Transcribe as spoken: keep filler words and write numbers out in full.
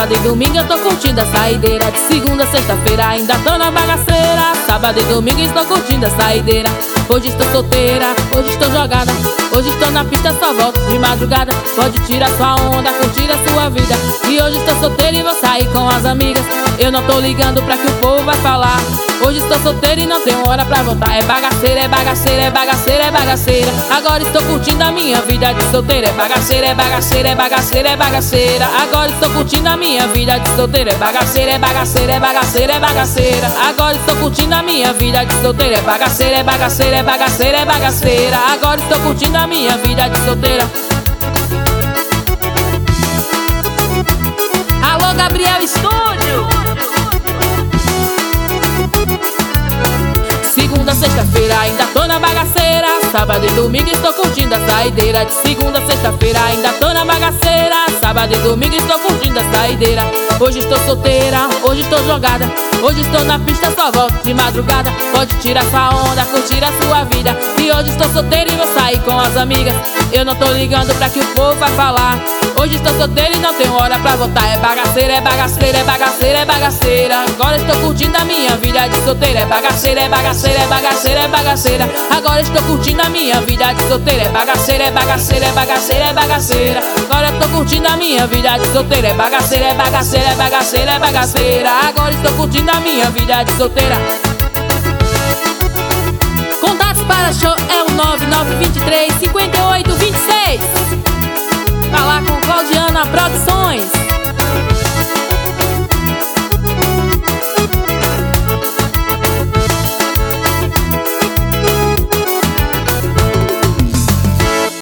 Sábado e domingo eu tô curtindo a saideira. De segunda a sexta-feira ainda tô na bagaceira. Sábado e domingo estou curtindo a saideira. Hoje estou solteira, hoje estou jogada. Hoje estou na pista, só volto de madrugada. Pode tirar sua onda, curtir a sua vida. E hoje estou solteira e vou sair com as amigas. Eu não tô ligando pra que o povo vai falar. Hoje estou solteira e não tenho hora pra voltar. É bagaceira, é bagaceira, é bagaceira, é bagaceira. Agora estou curtindo a minha vida de solteira. É bagaceira, é bagaceira, é bagaceira, é bagaceira. Agora estou curtindo a minha vida de solteira. É bagaceira, é bagaceira, é bagaceira, é bagaceira. Agora estou curtindo a minha vida de solteira. É bagaceira, é bagaceira, é bagaceira, é bagaceira. Agora estou curtindo a minha vida de solteira. Alô, Gabriel Estúdio. Segunda, sexta-feira ainda tô na bagaceira. Sábado e domingo estou curtindo a saideira. De segunda a sexta-feira ainda tô na bagaceira. Sábado e domingo estou curtindo a saideira. Hoje estou solteira, hoje estou jogada. Hoje estou na pista, só volto de madrugada. Pode tirar sua onda, curtir a sua vida. E hoje estou solteira e vou sair com as amigas. Eu não tô ligando pra que o povo vai falar. Hoje estou solteira e não tenho hora pra voltar. É bagaceira, é bagaceira, é bagaceira, é bagaceira. Agora estou curtindo a minha vida de solteira. É bagaceira, é bagaceira, é bagaceira, é bagaceira. Agora estou curtindo a minha vida de solteira. É bagaceira, é bagaceira, é bagaceira, é bagaceira. Agora estou curtindo a minha vida de solteira. É bagaceira, é bagaceira, é bagaceira, é bagaceira. Agora estou curtindo a minha vida de solteira. Contatos para show é o nove nove dois três, cinco oito dois seis. Falar com Claudiana Produções.